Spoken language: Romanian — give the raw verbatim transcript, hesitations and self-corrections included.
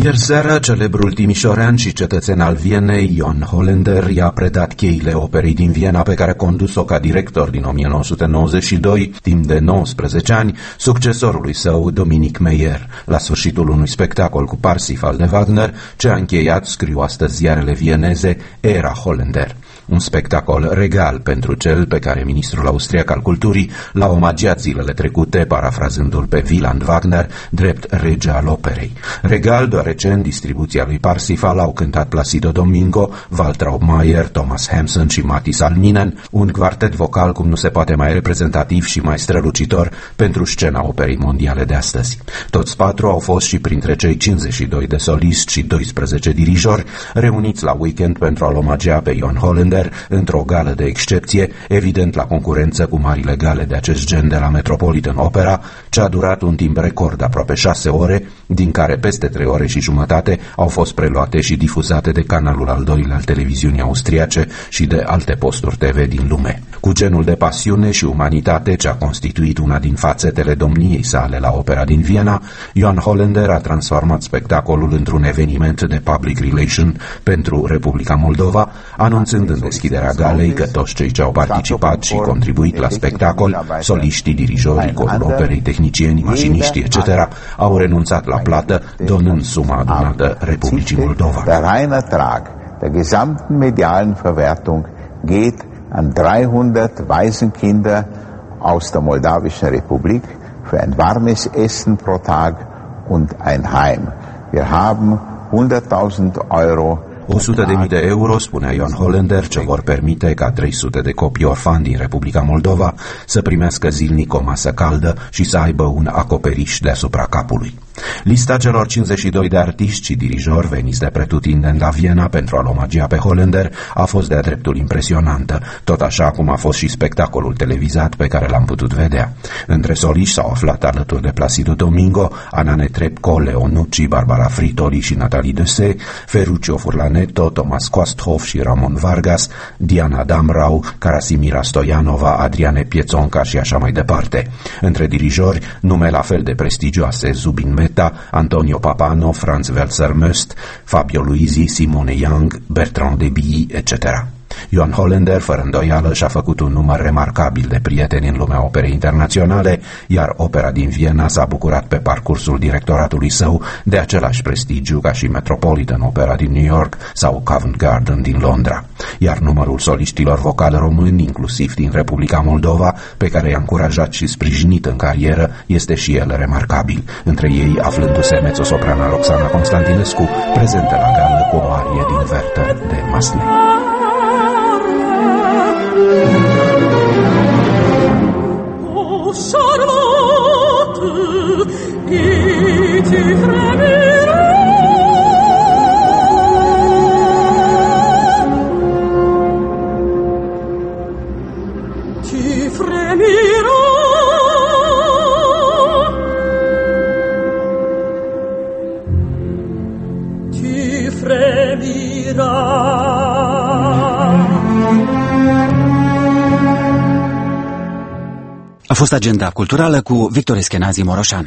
Ieri seara, celebrul timișorean și cetățean al Vienei, Jon Hollander, i-a predat cheile operei din Viena pe care a condus-o ca director din o mie nouă sute nouăzeci și doi, timp de nouăsprezece ani, succesorului său, Dominic Meyer, la sfârșitul unui spectacol cu Parsifal de Wagner, ce a încheiat, scriu astăzi ziarele vieneze, Era Hollander. Un spectacol regal pentru cel pe care ministrul austriac al culturii l-a omagiat zilele trecute, parafrazându-l pe Wieland Wagner, drept rege al operei. Regal, deoarece în distribuția lui Parsifal au cântat Placido Domingo, Waltraud Maier, Thomas Hampson și Matti Salminen, un quartet vocal cum nu se poate mai reprezentativ și mai strălucitor pentru scena operei mondiale de astăzi. Toți patru au fost și printre cei cincizeci și doi de soliști și doisprezece dirijori reuniți la weekend pentru a-l omagia pe Jon Hollander într-o gală de excepție, evident la concurență cu marile gale de acest gen de la Metropolitan Opera, ce a durat un timp record aproape șase ore, din care peste trei ore și jumătate au fost preluate și difuzate de canalul al doilea al televiziunii austriace și de alte posturi T V din lume. Cu genul de pasiune și umanitate ce a constituit una din fațetele domniei sale la opera din Viena, Jon Hollander a transformat spectacolul într-un eveniment de public relation pentru Republica Moldova, anunțând în deschiderea galei că toți cei ce au participat și contribuit la spectacol, soliștii, dirijorii, corul operei, tehnicieni, mașiniștii, et cetera, au renunțat la plată, donând suma adunată Republicii Moldova. Der reine Ertrag der gesamten medialen Verwertung geht an dreihundert Waisenkinder aus der Moldawischen Republik für ein warmes Essen pro Tag und ein Heim. Wir haben hunderttausend Euro. o sută de mii de euro, spunea Jon Hollander, ce vor permite ca trei sute de copii orfani din Republica Moldova să primească zilnic o masă caldă și să aibă un acoperiș deasupra capului. Lista celor cincizeci și doi de artiști și dirijori veniți de pretutindeni la Viena pentru a-l omagia pe Hollander a fost de-a dreptul impresionantă, tot așa cum a fost și spectacolul televizat pe care l-am putut vedea. Între soliști s-au aflat alături de Placido Domingo, Anna Netrebko, Leo Nucci, Barbara Fritoli și Natalie Dessay, Ferruccio Furlaneto, Thomas Quasthoff și Ramon Vargas, Diana Damrau, Karasimira Stoyanova, Adriane Piețonca și așa mai departe. Între dirijori, nume la fel de prestigioase, Zubin Mehta, Antonio Papano, Franz Welser-Möst, Fabio Luisi, Simone Young, Bertrand Debilly, et cetera. Jon Hollander, fără îndoială, și-a făcut un număr remarcabil de prieteni în lumea operei internaționale, iar opera din Viena s-a bucurat pe parcursul directoratului său de același prestigiu ca și Metropolitan Opera din New York sau Covent Garden din Londra. Iar numărul soliștilor vocali români, inclusiv din Republica Moldova, pe care i-a încurajat și sprijinit în carieră, este și el remarcabil, între ei aflându-se mezzosoprana Roxana Constantinescu, prezentă la gală cu o arie din Werther de Massenet. Oh, Charlotte, et tu frémiras. Tu frémiras. Tu frémiras. A fost agenda culturală cu Victor Eschenazi Moroșan.